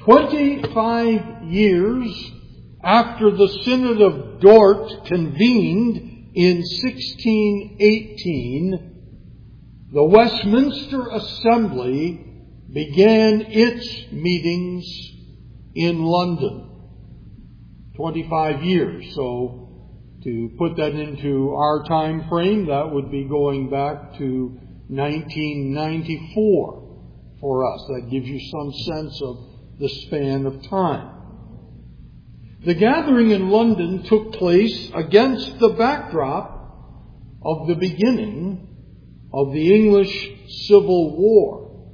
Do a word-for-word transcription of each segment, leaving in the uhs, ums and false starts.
Twenty-five years after the Synod of Dort convened in sixteen eighteen, the Westminster Assembly began its meetings in London. Twenty-five years. So to put that into our time frame, that would be going back to nineteen ninety-four for us. That gives you some sense of the span of time. The gathering in London took place against the backdrop of the beginning of the English Civil War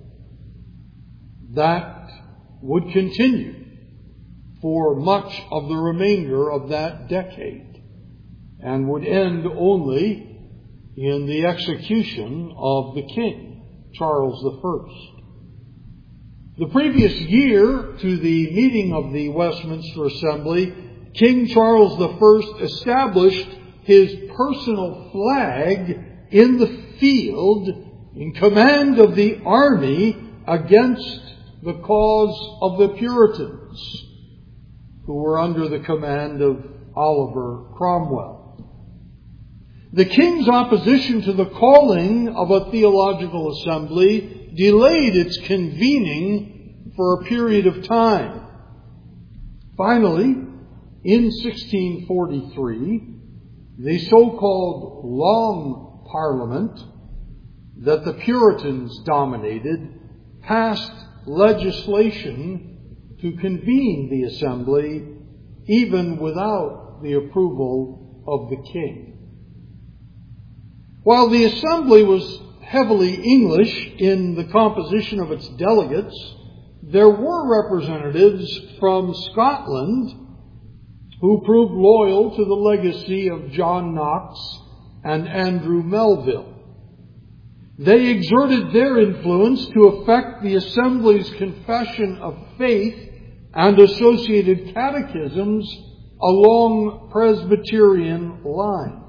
that would continue for much of the remainder of that decade and would end only in the execution of the King, Charles the First. The previous year to the meeting of the Westminster Assembly, King Charles the First established his personal flag in the field in command of the army against the cause of the Puritans, who were under the command of Oliver Cromwell. The king's opposition to the calling of a theological assembly delayed its convening for a period of time. Finally, in sixteen forty-three, the so-called Long Parliament that the Puritans dominated passed legislation to convene the assembly even without the approval of the king. While the assembly was heavily English in the composition of its delegates, there were representatives from Scotland who proved loyal to the legacy of John Knox and Andrew Melville. They exerted their influence to affect the Assembly's confession of faith and associated catechisms along Presbyterian lines.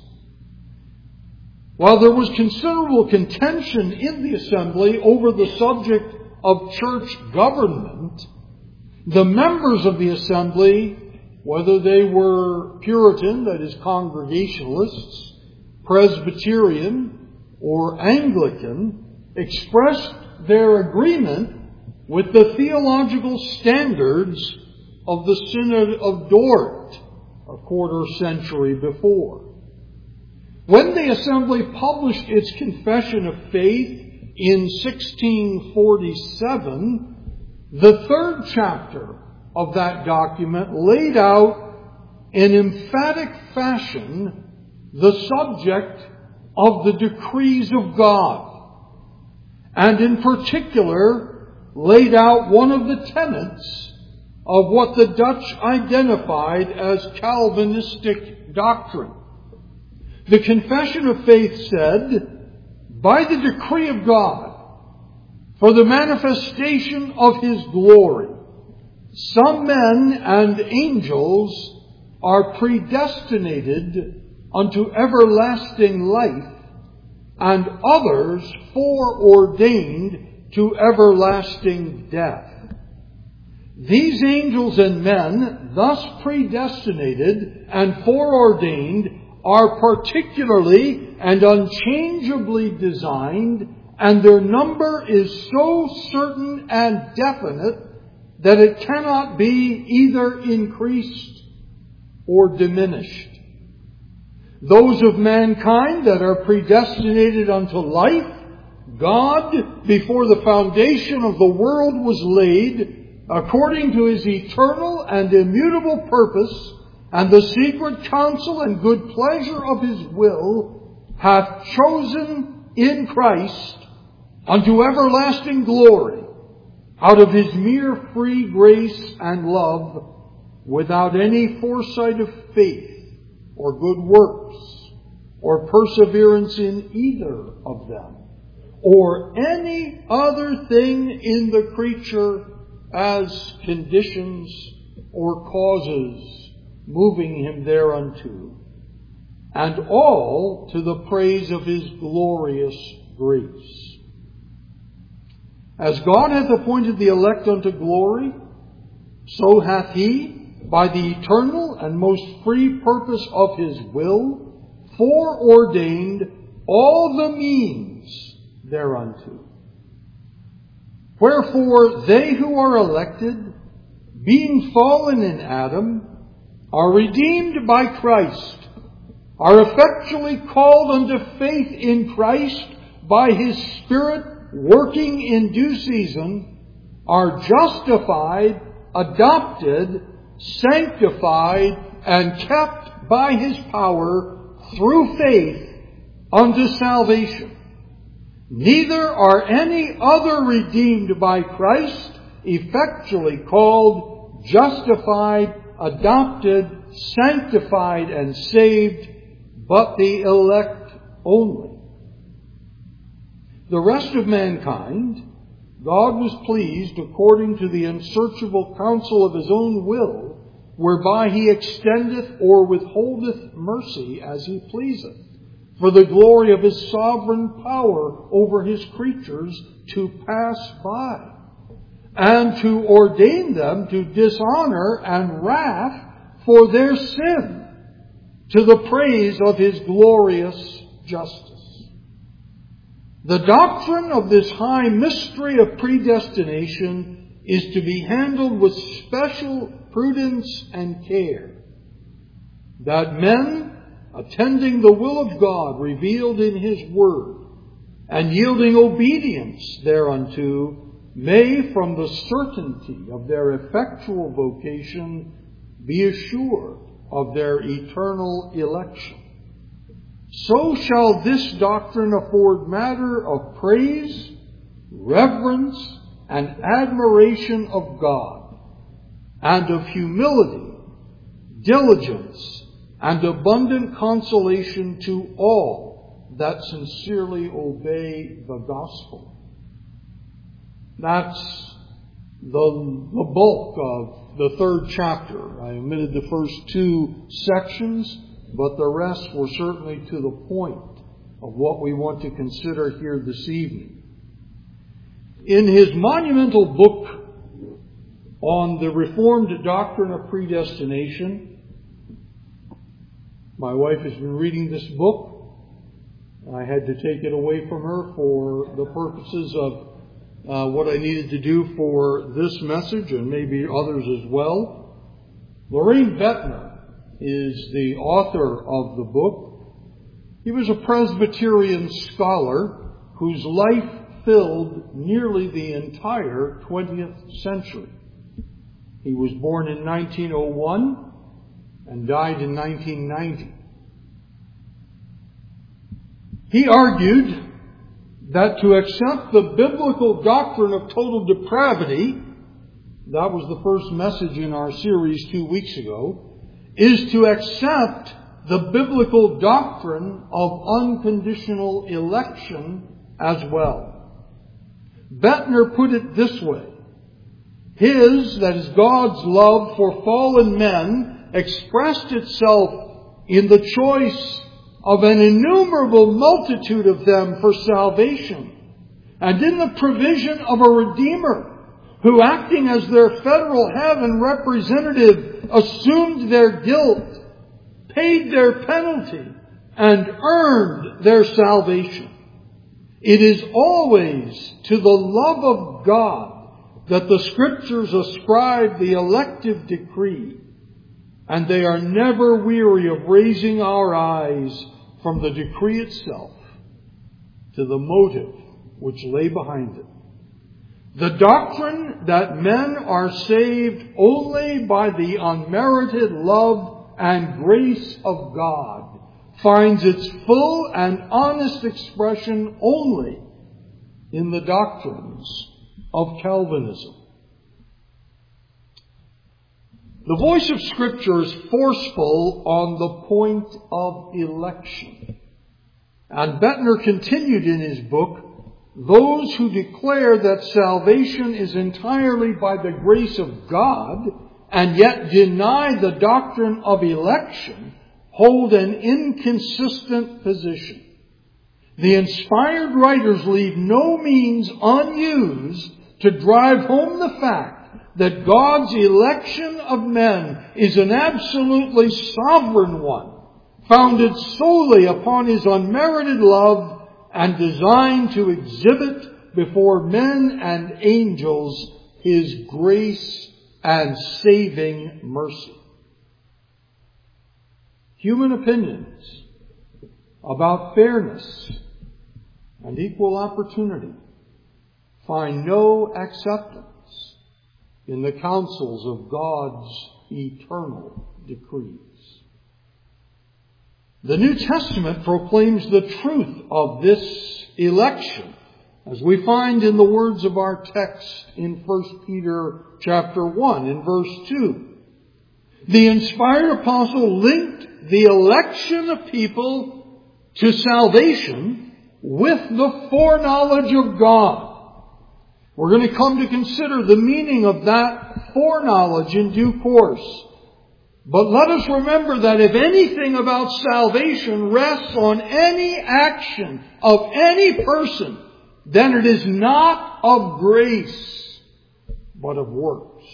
While there was considerable contention in the Assembly over the subject of church government, the members of the Assembly, whether they were Puritan, that is Congregationalists, Presbyterian, or Anglican, expressed their agreement with the theological standards of the Synod of Dort a quarter century before. When the Assembly published its Confession of Faith in sixteen forty-seven, the third chapter of that document laid out in emphatic fashion the subject of the decrees of God, and in particular laid out one of the tenets of what the Dutch identified as Calvinistic doctrine. The Confession of Faith said, by the decree of God, for the manifestation of His glory, some men and angels are predestinated unto everlasting life, and others foreordained to everlasting death. These angels and men, thus predestinated and foreordained, are particularly and unchangeably designed, and their number is so certain and definite that it cannot be either increased or diminished. Those of mankind that are predestinated unto life, God, before the foundation of the world was laid, according to His eternal and immutable purpose, and the secret counsel and good pleasure of His will, hath chosen in Christ unto everlasting glory, out of His mere free grace and love, without any foresight of faith, or good works, or perseverance in either of them, or any other thing in the creature as conditions or causes moving him thereunto, and all to the praise of His glorious grace. As God hath appointed the elect unto glory, So hath He, by the eternal and most free purpose of His will, foreordained all the means thereunto. Wherefore they who are elected, being fallen in Adam, are redeemed by Christ, are effectually called unto faith in Christ by His Spirit working in due season, are justified, adopted, sanctified, and kept by His power through faith unto salvation. Neither are any other redeemed by Christ, effectually called, justified, adopted, sanctified, and saved, but the elect only. The rest of mankind, God was pleased according to the unsearchable counsel of His own will, whereby He extendeth or withholdeth mercy as He pleaseth, for the glory of His sovereign power over His creatures to pass by, and to ordain them to dishonor and wrath for their sin, to the praise of His glorious justice. The doctrine of this high mystery of predestination is to be handled with special prudence and care, that men, attending the will of God revealed in His Word, and yielding obedience thereunto, may, from the certainty of their effectual vocation, be assured of their eternal election. So shall this doctrine afford matter of praise, reverence, and admiration of God, and of humility, diligence, and abundant consolation to all that sincerely obey the gospel. That's the, the bulk of the third chapter. I omitted the first two sections, but the rest were certainly to the point of what we want to consider here this evening. In his monumental book on the Reformed doctrine of predestination, my wife has been reading this book. I had to take it away from her for the purposes of uh, what I needed to do for this message and maybe others as well. Loraine Boettner is the author of the book. He was a Presbyterian scholar whose life filled nearly the entire twentieth century. He was born in nineteen oh one and died in nineteen ninety. He argued that to accept the biblical doctrine of total depravity, that was the first message in our series two weeks ago, is to accept the biblical doctrine of unconditional election as well. Boettner put it this way: His, that is God's love for fallen men, expressed itself in the choice of an innumerable multitude of them for salvation, and in the provision of a Redeemer who, acting as their federal heaven representative, assumed their guilt, paid their penalty, and earned their salvation. It is always to the love of God that the Scriptures ascribe the elective decree, and they are never weary of raising our eyes from the decree itself to the motive which lay behind it. The doctrine that men are saved only by the unmerited love and grace of God finds its full and honest expression only in the doctrines of Calvinism. The voice of Scripture is forceful on the point of election. And Boettner continued in his book, those who declare that salvation is entirely by the grace of God and yet deny the doctrine of election hold an inconsistent position. The inspired writers leave no means unused to drive home the fact that God's election of men is an absolutely sovereign one, founded solely upon His unmerited love and designed to exhibit before men and angels His grace and saving mercy. Human opinions about fairness and equal opportunity find no acceptance in the counsels of God's eternal decrees. The New Testament proclaims the truth of this election, as we find in the words of our text in First Peter chapter one, in verse two. The inspired apostle linked the election of people to salvation with the foreknowledge of God. We're going to come to consider the meaning of that foreknowledge in due course. But let us remember that if anything about salvation rests on any action of any person, then it is not of grace, but of works.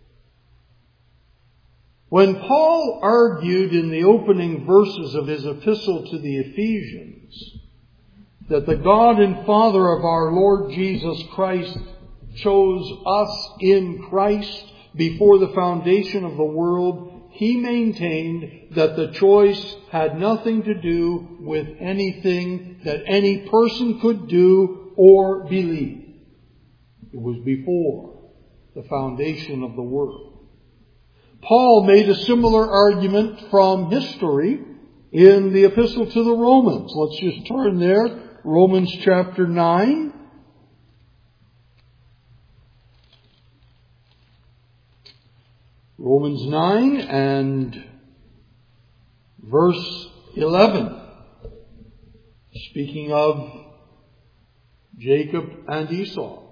When Paul argued in the opening verses of his epistle to the Ephesians that the God and Father of our Lord Jesus Christ chose us in Christ before the foundation of the world, he maintained that the choice had nothing to do with anything that any person could do or believe. It was before the foundation of the world. Paul made a similar argument from history in the epistle to the Romans. Let's just turn there. Romans chapter nine. Romans nine and verse eleven. Speaking of Jacob and Esau.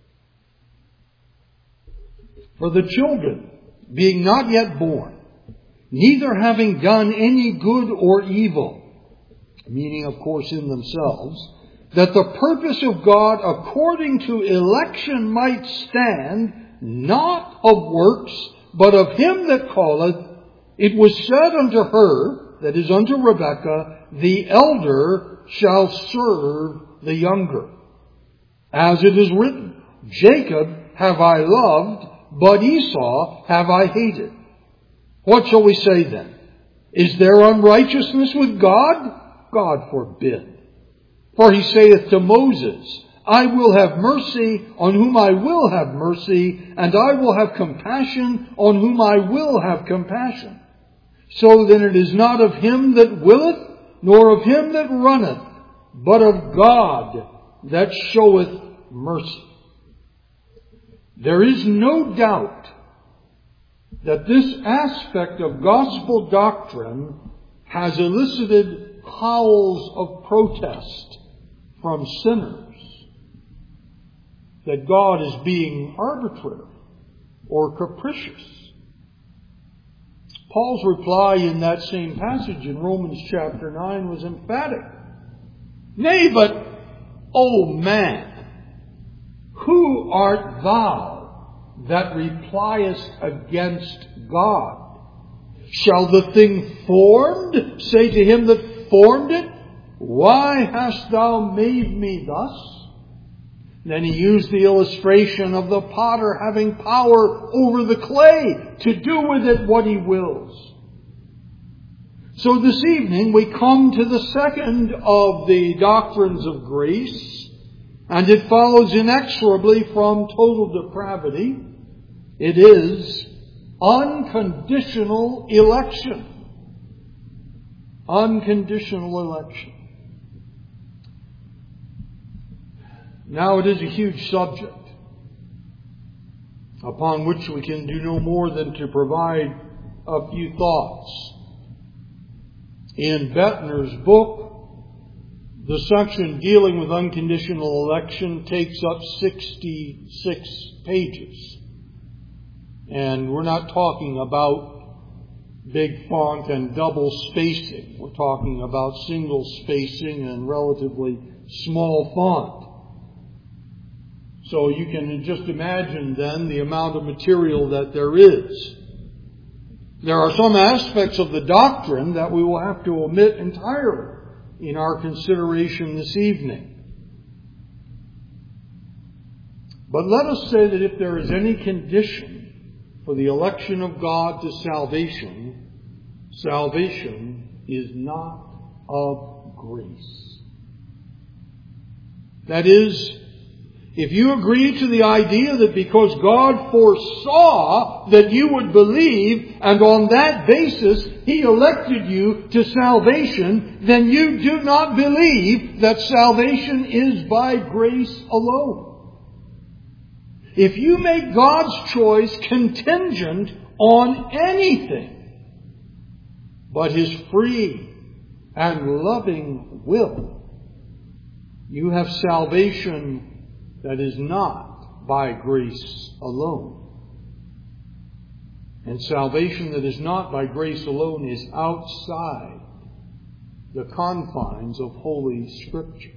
For the children, being not yet born, neither having done any good or evil, meaning of course in themselves, that the purpose of God according to election might stand, not of works, but of him that calleth, it was said unto her, that is unto Rebekah, the elder shall serve the younger. As it is written, Jacob have I loved, but Esau have I hated. What shall we say then? Is there unrighteousness with God? God forbid. For he saith to Moses, I will have mercy on whom I will have mercy, and I will have compassion on whom I will have compassion. So then it is not of him that willeth, nor of him that runneth, but of God that showeth mercy. There is no doubt that this aspect of gospel doctrine has elicited howls of protest from sinners, that God is being arbitrary or capricious. Paul's reply in that same passage in Romans chapter nine was emphatic. Nay, but, O man, who art thou that repliest against God? Shall the thing formed say to him that formed it, Why hast thou made me thus? Then he used the illustration of the potter having power over the clay to do with it what he wills. So this evening we come to the second of the doctrines of grace, and it follows inexorably from total depravity. It is unconditional election. Unconditional election. Now it is a huge subject upon which we can do no more than to provide a few thoughts. In Bettner's book, the section dealing with unconditional election takes up sixty-six pages. And we're not talking about big font and double spacing. We're talking about single spacing and relatively small font. So you can just imagine then the amount of material that there is. There are some aspects of the doctrine that we will have to omit entirely in our consideration this evening. But let us say that if there is any condition for the election of God to salvation, salvation is not of grace. That is, if you agree to the idea that because God foresaw that you would believe, and on that basis He elected you to salvation, then you do not believe that salvation is by grace alone. If you make God's choice contingent on anything but His free and loving will, you have salvation that is not by grace alone. And salvation that is not by grace alone is outside the confines of Holy Scripture.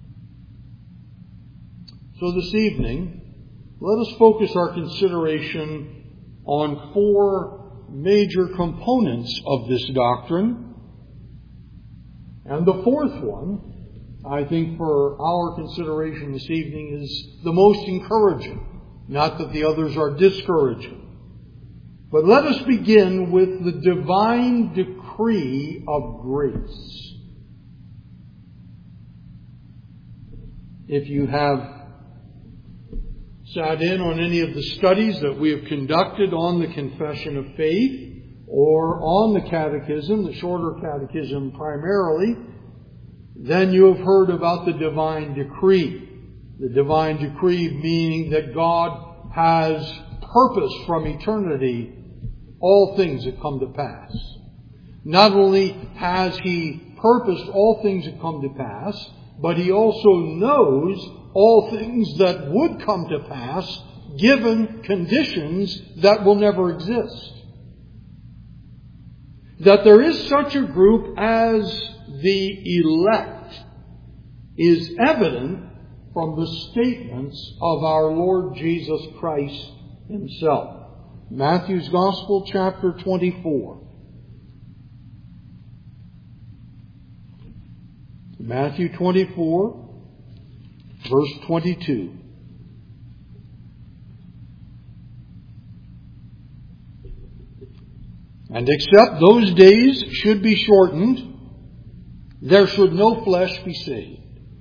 So this evening, let us focus our consideration on four major components of this doctrine. And the fourth one, I think for our consideration this evening, is the most encouraging. Not that the others are discouraging. But let us begin with the divine decree of grace. If you have sat in on any of the studies that we have conducted on the Confession of Faith or on the Catechism, the shorter Catechism primarily, then you have heard about the divine decree. The divine decree meaning that God has purposed from eternity all things that come to pass. Not only has He purposed all things that come to pass, but He also knows all things that would come to pass given conditions that will never exist. That there is such a group as the elect is evident from the statements of our Lord Jesus Christ Himself. Matthew's Gospel, chapter twenty-four. Matthew twenty-four, verse twenty-two. And except those days should be shortened, there should no flesh be saved.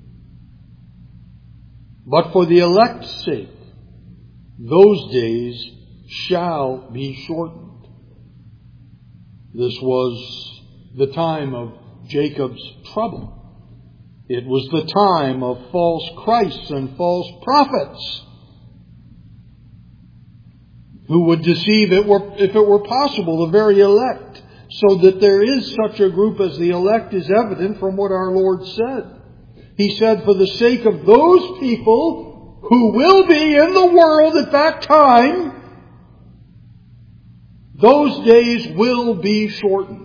But for the elect's sake, those days shall be shortened. This was the time of Jacob's trouble. It was the time of false Christs and false prophets who would deceive, it were, if it were possible, the very elect. So that there is such a group as the elect is evident from what our Lord said. He said, for the sake of those people who will be in the world at that time, those days will be shortened.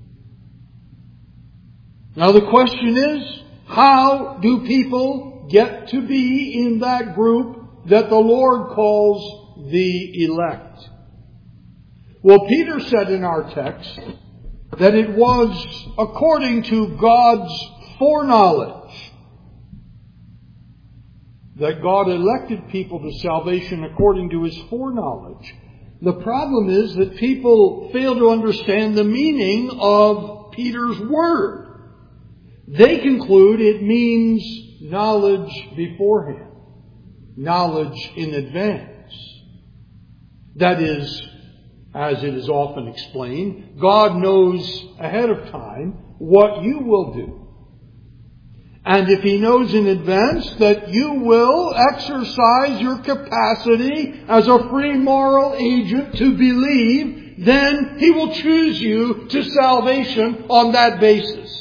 Now the question is, how do people get to be in that group that the Lord calls the elect? Well, Peter said in our text that it was according to God's foreknowledge that God elected people to salvation according to His foreknowledge. The problem is that people fail to understand the meaning of Peter's word. They conclude it means knowledge beforehand, knowledge in advance. That is, as it is often explained, God knows ahead of time what you will do. And if He knows in advance that you will exercise your capacity as a free moral agent to believe, then He will choose you to salvation on that basis.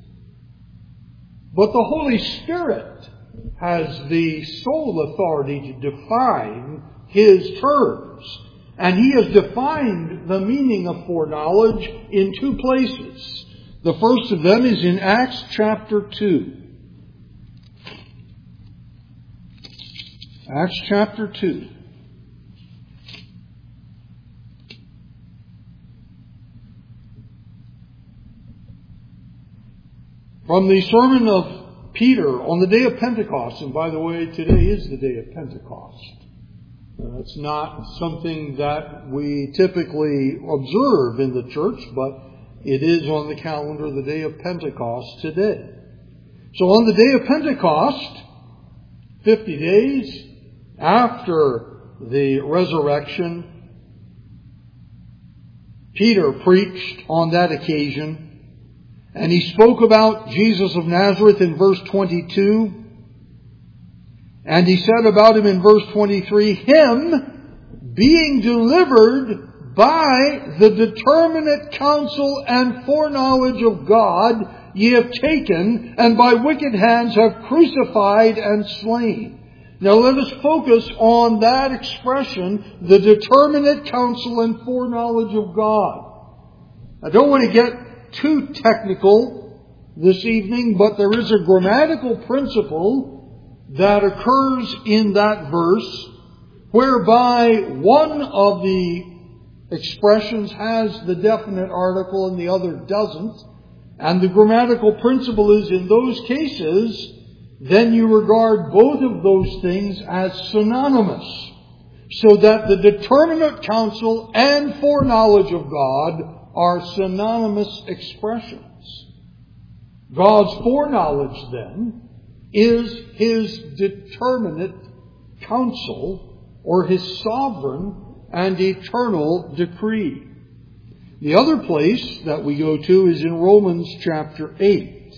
But the Holy Spirit has the sole authority to define His terms. And He has defined the meaning of foreknowledge in two places. The first of them is in Acts chapter two. Acts chapter two. From the sermon of Peter on the day of Pentecost, and by the way, today is the day of Pentecost. Uh, it's not something that we typically observe in the church, but it is on the calendar the day of Pentecost today. So on the day of Pentecost, fifty days after the resurrection, Peter preached on that occasion. And he spoke about Jesus of Nazareth in verse twenty-two. And he said about him in verse twenty-three, Him being delivered by the determinate counsel and foreknowledge of God, ye have taken, and by wicked hands have crucified and slain. Now let us focus on that expression, the determinate counsel and foreknowledge of God. I don't want to get too technical this evening, but there is a grammatical principle that occurs in that verse whereby one of the expressions has the definite article and the other doesn't. And the grammatical principle is, in those cases, then you regard both of those things as synonymous, so that the determinate counsel and foreknowledge of God are synonymous expressions. God's foreknowledge, then, is His determinate counsel, or His sovereign and eternal decree. The other place that we go to is in Romans chapter eight.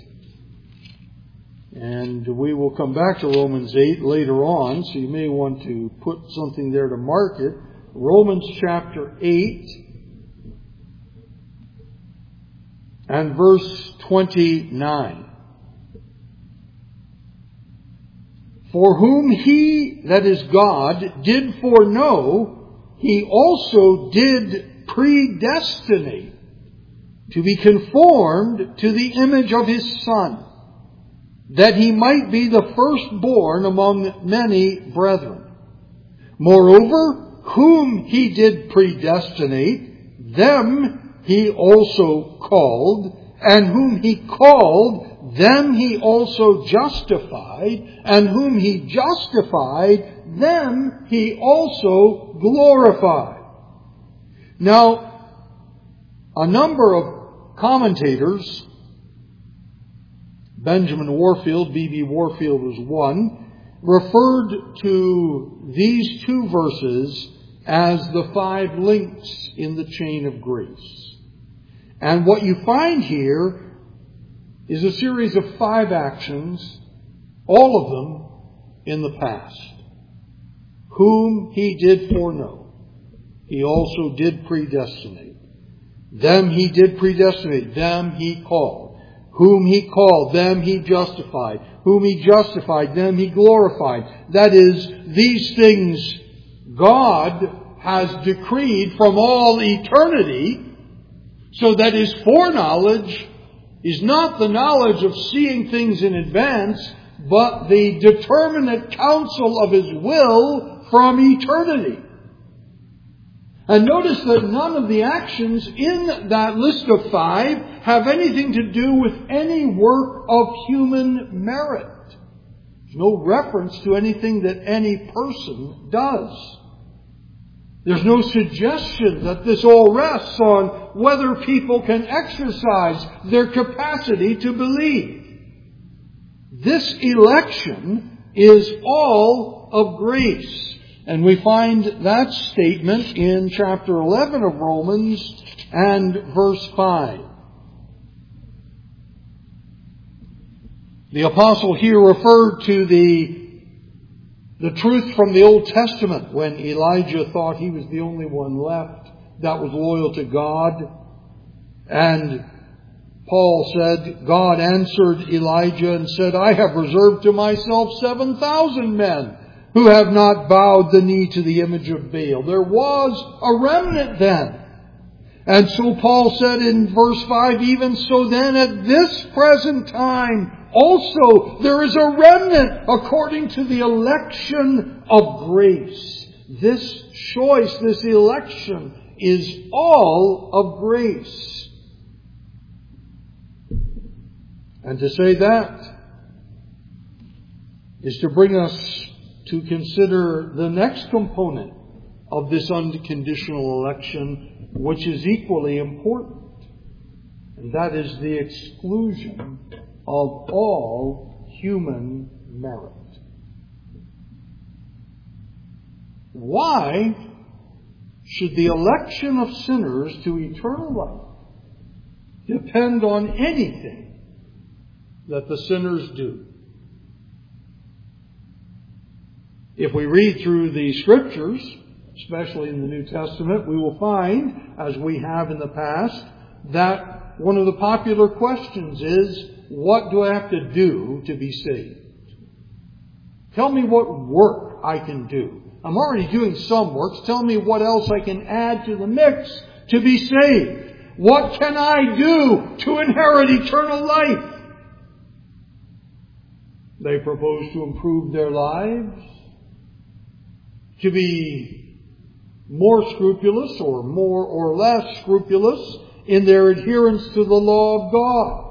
And we will come back to Romans eight later on, so you may want to put something there to mark it. Romans chapter eight. And verse twenty-nine. For whom He, that is God, did foreknow, He also did predestinate to be conformed to the image of His Son, that He might be the firstborn among many brethren. Moreover, whom He did predestinate, them He also called, and whom He called, them He also justified, and whom He justified, them He also glorified. Now, a number of commentators, Benjamin Warfield, B B Warfield was one, referred to these two verses as the five links in the chain of grace. And what you find here is a series of five actions, all of them in the past. Whom He did foreknow, He also did predestinate. Them He did predestinate, them He called. Whom He called, them He justified. Whom He justified, them He glorified. That is, these things God has decreed from all eternity, so that His foreknowledge is not the knowledge of seeing things in advance, but the determinate counsel of His will from eternity. And notice that none of the actions in that list of five have anything to do with any work of human merit. There's no reference to anything that any person does. There's no suggestion that this all rests on whether people can exercise their capacity to believe. This election is all of grace. And we find that statement in chapter eleven of Romans and verse five. The apostle here referred to the The truth from the Old Testament, when Elijah thought he was the only one left that was loyal to God. And Paul said, God answered Elijah and said, I have reserved to myself seven thousand men who have not bowed the knee to the image of Baal. There was a remnant then. And so Paul said in verse five, even so then at this present time, Also, there is a remnant according to the election of grace. This choice, this election, is all of grace. And to say that is to bring us to consider the next component of this unconditional election, which is equally important. And that is the exclusion of all human merit. Why should the election of sinners to eternal life depend on anything that the sinners do? If we read through the Scriptures, especially in the New Testament, we will find, as we have in the past, that one of the popular questions is, what do I have to do to be saved? Tell me what work I can do. I'm already doing some works. Tell me what else I can add to the mix to be saved. What can I do to inherit eternal life? They propose to improve their lives, to be more scrupulous or more or less scrupulous in their adherence to the law of God.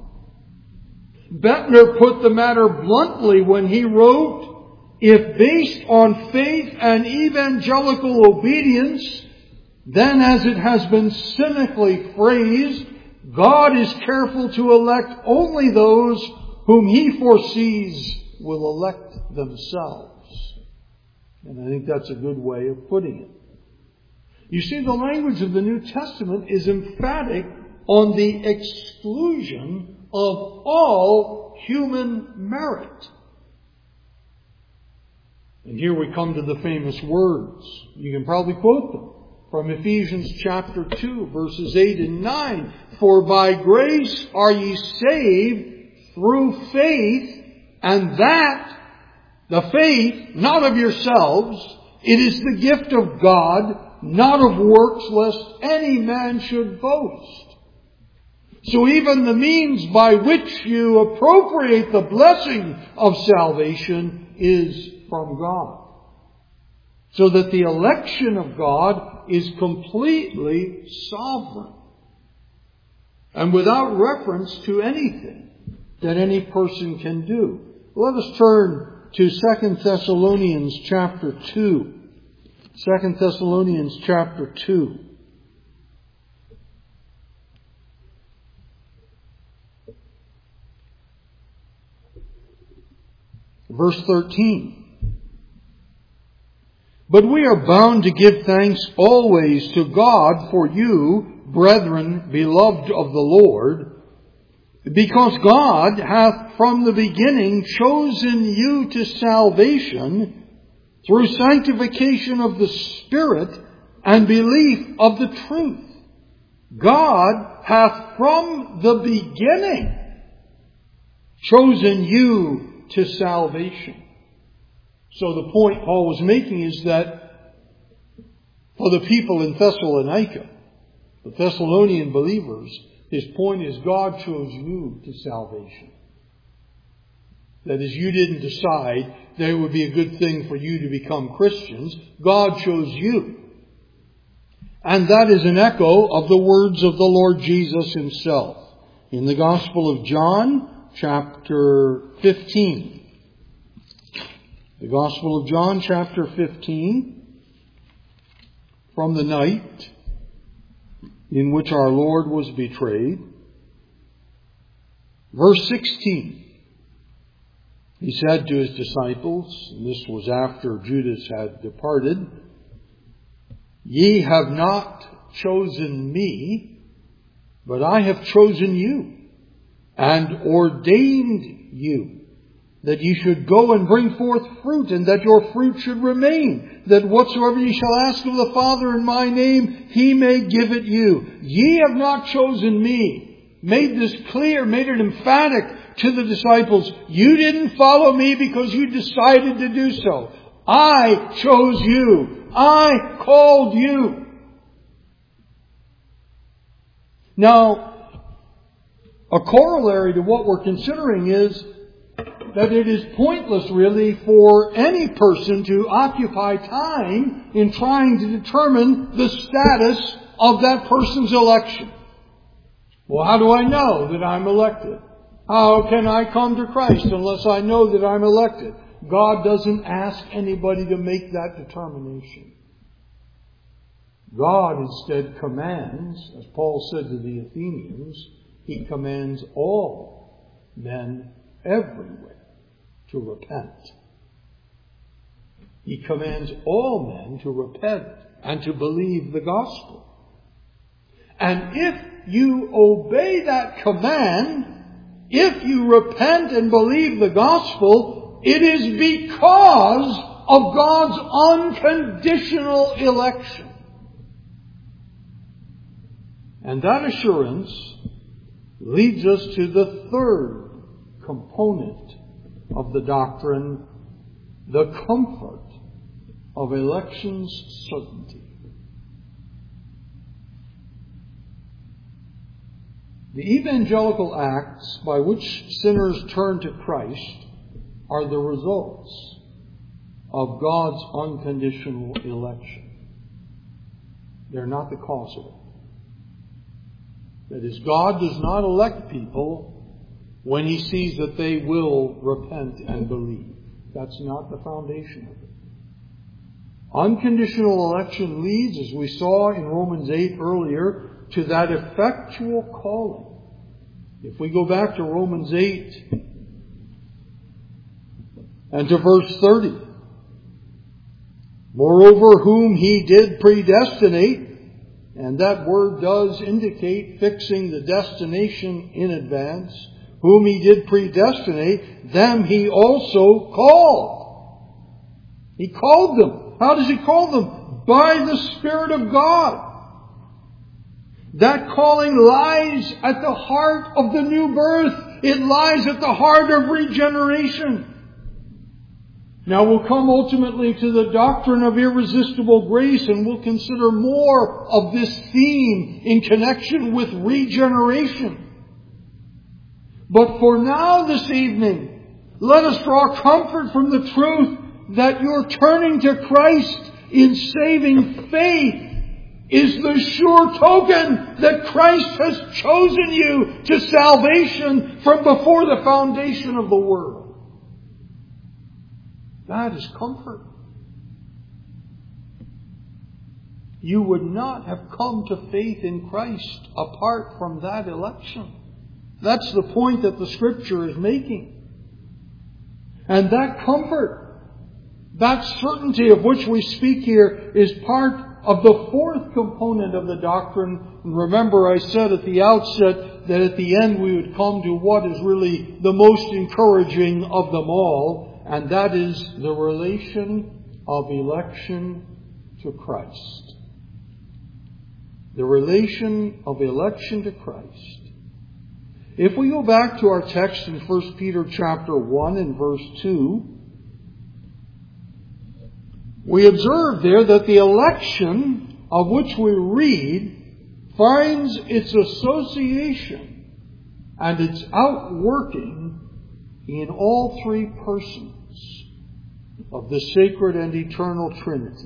Bettner put the matter bluntly when he wrote, if based on faith and evangelical obedience, then as it has been cynically phrased, God is careful to elect only those whom He foresees will elect themselves. And I think that's a good way of putting it. You see, the language of the New Testament is emphatic on the exclusion of all human merit. And here we come to the famous words. You can probably quote them from Ephesians chapter two, verses eight and nine. For by grace are ye saved through faith, and that, the faith, not of yourselves, it is the gift of God, not of works, lest any man should boast. So even the means by which you appropriate the blessing of salvation is from God. So that the election of God is completely sovereign and without reference to anything that any person can do. Let us turn to Second Thessalonians chapter two. Second Thessalonians chapter two. Verse thirteen. But we are bound to give thanks always to God for you, brethren, beloved of the Lord, because God hath from the beginning chosen you to salvation through sanctification of the Spirit and belief of the truth. God hath from the beginning chosen you to salvation. So the point Paul was making is that for the people in Thessalonica, the Thessalonian believers, his point is God chose you to salvation. That is, you didn't decide that it would be a good thing for you to become Christians. God chose you. And that is an echo of the words of the Lord Jesus Himself in the Gospel of John, chapter fifteen. The Gospel of John, chapter fifteen, from the night in which our Lord was betrayed. Verse sixteen. He said to His disciples, and this was after Judas had departed, Ye have not chosen me, but I have chosen you, and ordained you, that ye should go and bring forth fruit, and that your fruit should remain, that whatsoever ye shall ask of the Father in my name, He may give it you. Ye have not chosen me. Made this clear, made it emphatic to the disciples. You didn't follow me because you decided to do so. I chose you. I called you. Now, A corollary to what we're considering is that it is pointless really for any person to occupy time in trying to determine the status of that person's election. Well, how do I know that I'm elected? How can I come to Christ unless I know that I'm elected? God doesn't ask anybody to make that determination. God instead commands, as Paul said to the Athenians, He commands all men everywhere to repent. He commands all men to repent and to believe the gospel. And if you obey that command, if you repent and believe the gospel, it is because of God's unconditional election. And that assurance leads us to the third component of the doctrine, the comfort of election's certainty. The evangelical acts by which sinners turn to Christ are the results of God's unconditional election. They're not the cause of it. That is, God does not elect people when He sees that they will repent and believe. That's not the foundation of it. Unconditional election leads, as we saw in Romans eight earlier, to that effectual calling. If we go back to Romans eight and to verse thirty, moreover, whom He did predestinate, and that word does indicate fixing the destination in advance, whom He did predestinate, them He also called. He called them. How does He call them? By the Spirit of God. That calling lies at the heart of the new birth. It lies at the heart of regeneration. Now we'll come ultimately to the doctrine of irresistible grace, and we'll consider more of this theme in connection with regeneration. But for now this evening, let us draw comfort from the truth that your turning to Christ in saving faith is the sure token that Christ has chosen you to salvation from before the foundation of the world. That is comfort. You would not have come to faith in Christ apart from that election. That's the point that the Scripture is making. And that comfort, that certainty of which we speak here, is part of the fourth component of the doctrine. And remember, I said at the outset that at the end we would come to what is really the most encouraging of them all, and that is the relation of election to Christ. The relation of election to Christ. If we go back to our text in First Peter chapter one and verse two, we observe there that the election of which we read finds its association and its outworking in all three persons of the sacred and eternal Trinity.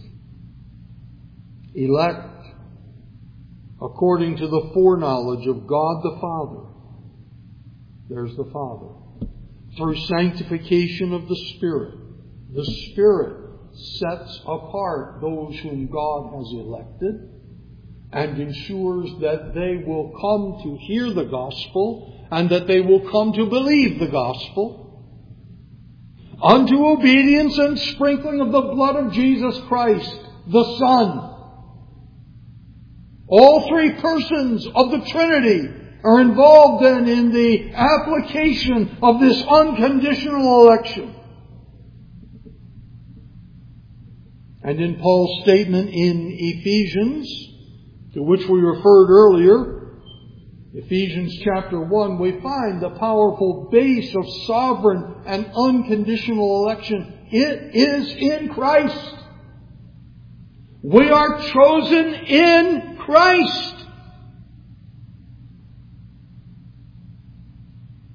Elect according to the foreknowledge of God the Father. There's the Father. Through sanctification of the Spirit. The Spirit sets apart those whom God has elected and ensures that they will come to hear the gospel and that they will come to believe the gospel, unto obedience and sprinkling of the blood of Jesus Christ, the Son. All three persons of the Trinity are involved then in the application of this unconditional election. And in Paul's statement in Ephesians, to which we referred earlier, Ephesians chapter one, we find the powerful base of sovereign and unconditional election. It is in Christ. We are chosen in Christ.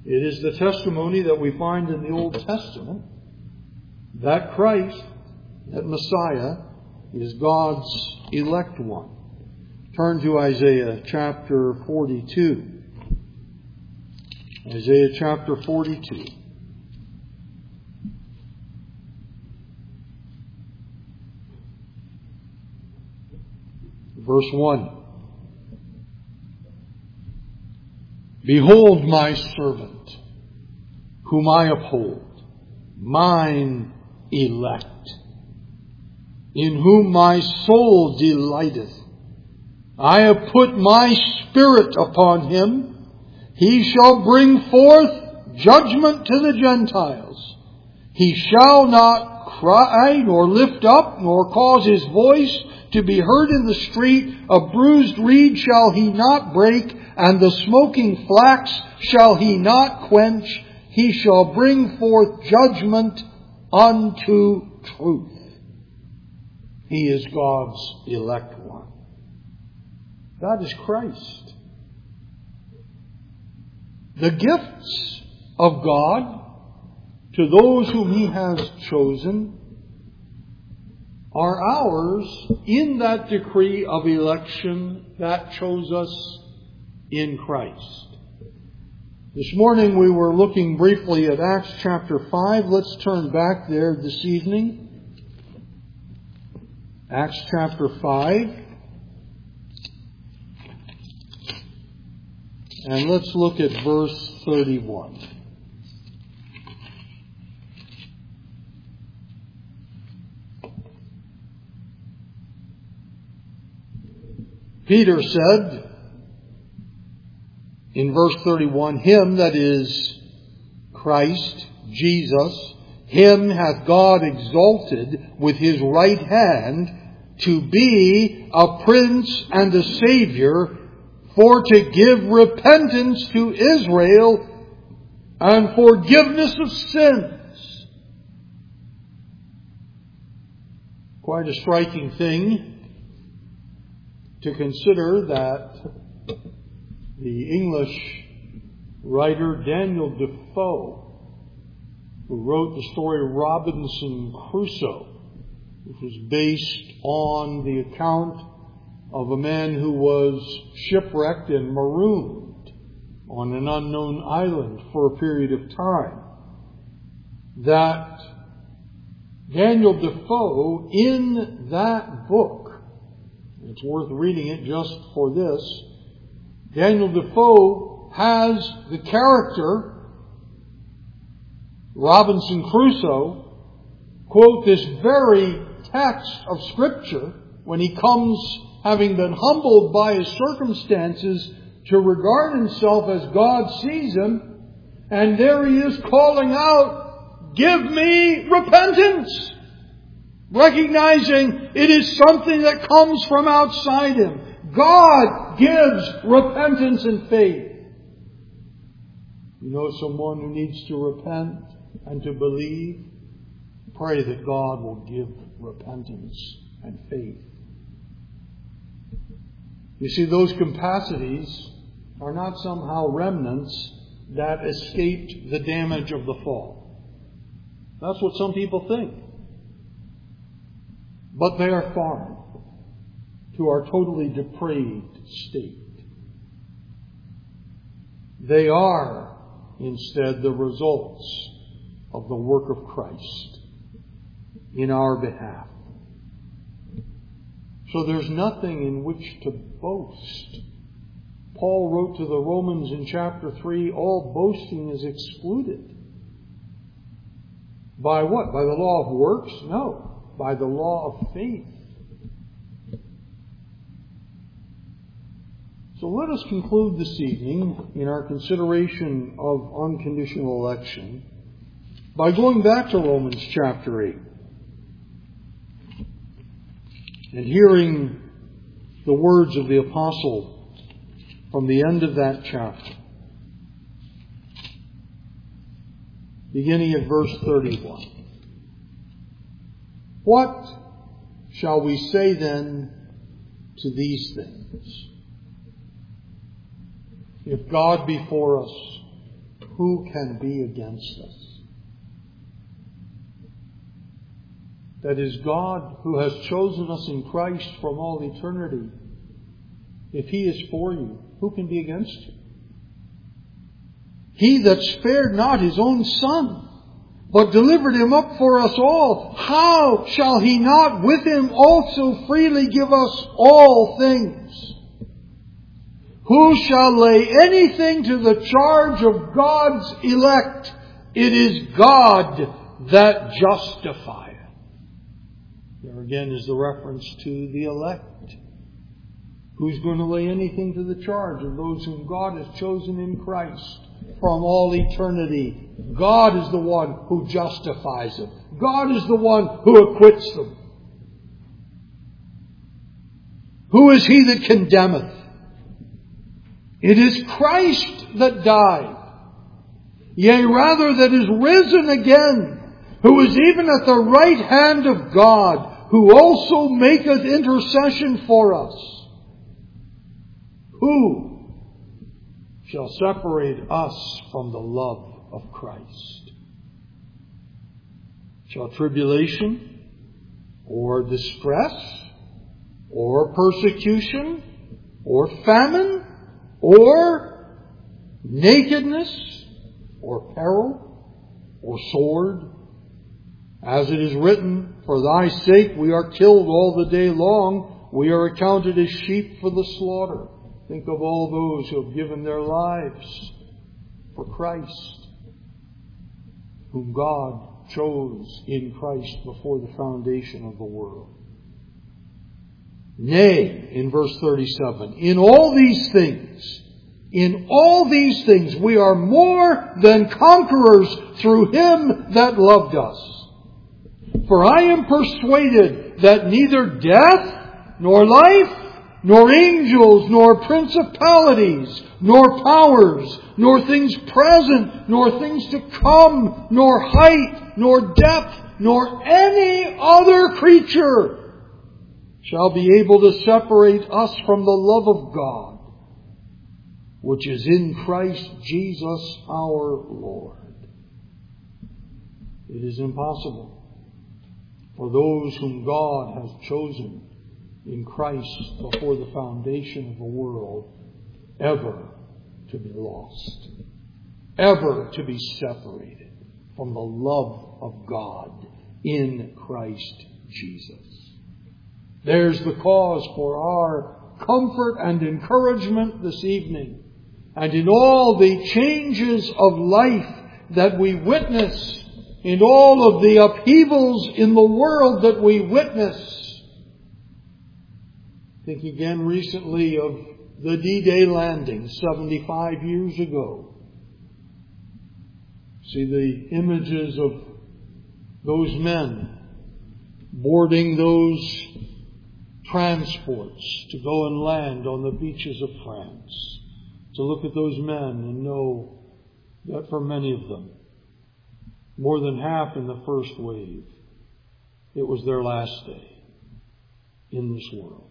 It is the testimony that we find in the Old Testament that Christ, that Messiah, is God's elect one. Turn to Isaiah chapter forty-two. Isaiah chapter forty-two. Verse one. Behold my servant, whom I uphold, mine elect, in whom my soul delighteth. I have put my spirit upon him. He shall bring forth judgment to the Gentiles. He shall not cry, nor lift up, nor cause his voice to be heard in the street. A bruised reed shall he not break, and the smoking flax shall he not quench. He shall bring forth judgment unto truth. He is God's elect one. That is Christ. The gifts of God to those whom He has chosen are ours in that decree of election that chose us in Christ. This morning we were looking briefly at Acts chapter five. Let's turn back there this evening. Acts chapter five. And let's look at verse thirty-one. Peter said in verse thirty-one, Him, that is Christ, Jesus, Him hath God exalted with His right hand to be a Prince and a Savior, for to give repentance to Israel and forgiveness of sins. Quite a striking thing to consider that the English writer Daniel Defoe, who wrote the story Robinson Crusoe, which was based on the account of a man who was shipwrecked and marooned on an unknown island for a period of time, that Daniel Defoe, in that book, it's worth reading it just for this, Daniel Defoe has the character, Robinson Crusoe, quote this very text of Scripture when he comes, having been humbled by his circumstances, to regard himself as God sees him, and there he is calling out, give me repentance! Recognizing it is something that comes from outside him. God gives repentance and faith. You know someone who needs to repent and to believe? Pray that God will give repentance and faith. You see, those capacities are not somehow remnants that escaped the damage of the fall. That's what some people think. But they are foreign to our totally depraved state. They are, instead, the results of the work of Christ in our behalf. So there's nothing in which to boast. Paul wrote to the Romans in chapter three, all boasting is excluded. By what? By the law of works? No. By the law of faith. So let us conclude this evening in our consideration of unconditional election by going back to Romans chapter eight and hearing the words of the apostle from the end of that chapter, beginning at verse thirty-one. What shall we say then to these things? If God be for us, who can be against us? That is God who has chosen us in Christ from all eternity. If He is for you, who can be against you? He that spared not His own Son, but delivered Him up for us all, how shall He not with Him also freely give us all things? Who shall lay anything to the charge of God's elect? It is God that justifieth. There again is the reference to the elect. Who's going to lay anything to the charge of those whom God has chosen in Christ from all eternity? God is the one who justifies them. God is the one who acquits them. Who is he that condemneth? It is Christ that died, yea, rather that is risen again, who is even at the right hand of God, who also maketh intercession for us. Who shall separate us from the love of Christ? Shall tribulation, or distress, or persecution, or famine, or nakedness, or peril, or sword? As it is written, for thy sake we are killed all the day long. We are accounted as sheep for the slaughter. Think of all those who have given their lives for Christ, whom God chose in Christ before the foundation of the world. Nay, in verse thirty-seven, in all these things, in all these things we are more than conquerors through Him that loved us. For I am persuaded that neither death, nor life, nor angels, nor principalities, nor powers, nor things present, nor things to come, nor height, nor depth, nor any other creature shall be able to separate us from the love of God, which is in Christ Jesus our Lord. It is impossible for those whom God has chosen in Christ before the foundation of the world ever to be lost, ever to be separated from the love of God in Christ Jesus. There's the cause for our comfort and encouragement this evening. And in all the changes of life that we witness, in all of the upheavals in the world that we witness, think again recently of the D-Day landing seventy-five years ago. See the images of those men boarding those transports to go and land on the beaches of France. To look at those men and know that for many of them, more than half in the first wave, it was their last day in this world.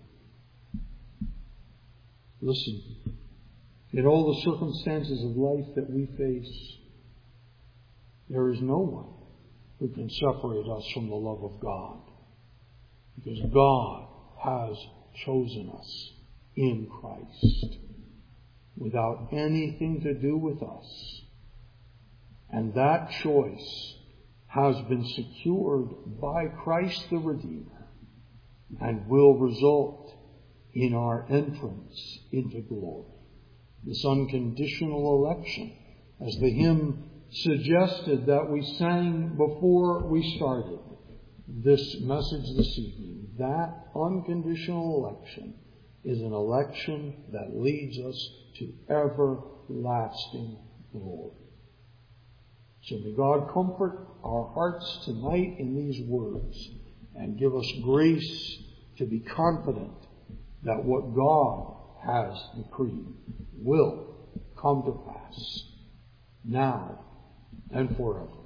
Listen, in all the circumstances of life that we face, there is no one who can separate us from the love of God, because God has chosen us in Christ without anything to do with us. And that choice has been secured by Christ the Redeemer and will result in our entrance into glory. This unconditional election, as the hymn suggested that we sang before we started this message this evening, that unconditional election is an election that leads us to everlasting glory. So may God comfort our hearts tonight in these words and give us grace to be confident that what God has decreed will come to pass now and forever.